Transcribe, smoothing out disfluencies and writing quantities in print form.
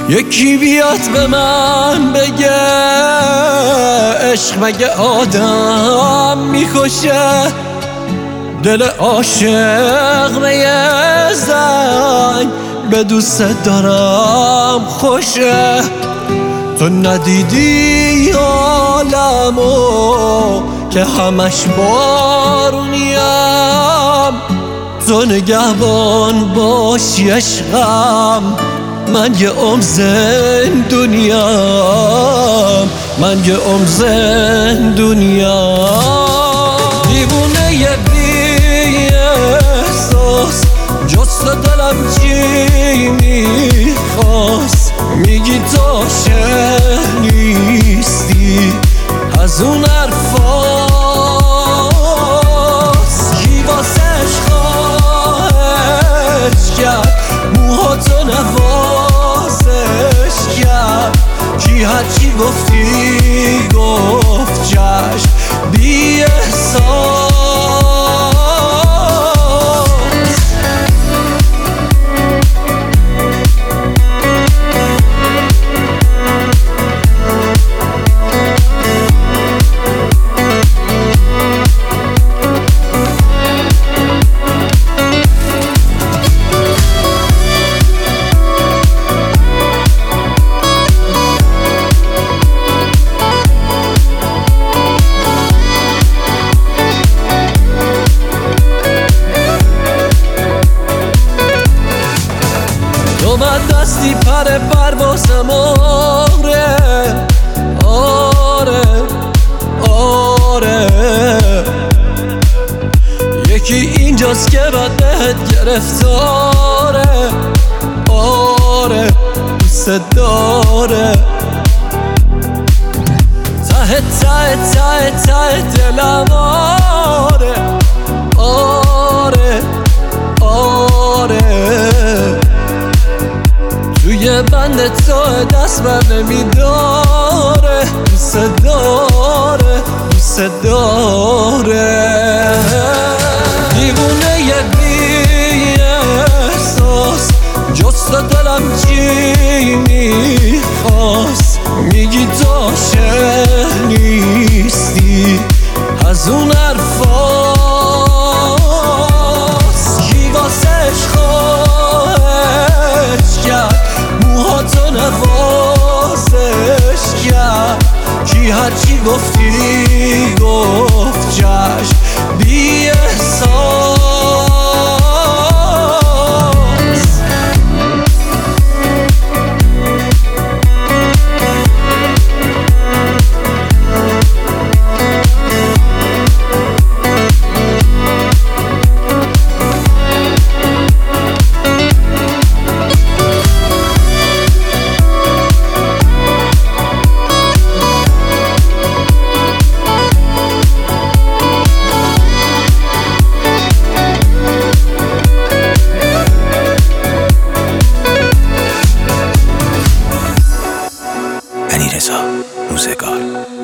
یکی بیاد به من بگه عشق مگه آدم میکشه؟ دل عاشق به یه زنگ به دوست دارم خوشه. تو ندیدی عالمو که همش بارونیم، تو نگهبان باشی عشقم، من یه عمر زندونیم، من یه عمر زندونیم. دیوونه یه بی احساس جست دلم چی میخواست، میگی تو عاشق نیستی از اون حرفاست. کی واسش خواهش کرد موهاتو نوازش کرد، کی هرچی گفتی گفت چشم بی احساس. من دستی پر پروازم، آره آره آره. یکی اینجاست که بعد بهت گرفتاره، آره دوست داره. ته ته ته ته دلم، آره آره آره. توی بند تو دست بر نمیداره، دوست داره دوست داره. دیوونه یه بی احساس جست دلم چی میخواست، میگی تو عاشق نیستی از اون حرفاست. کی واسش خواهش کرد موهاتو نوازش کرد، کی هرچی گفتی گفت چشم بی احساس. علیرضا روزگار.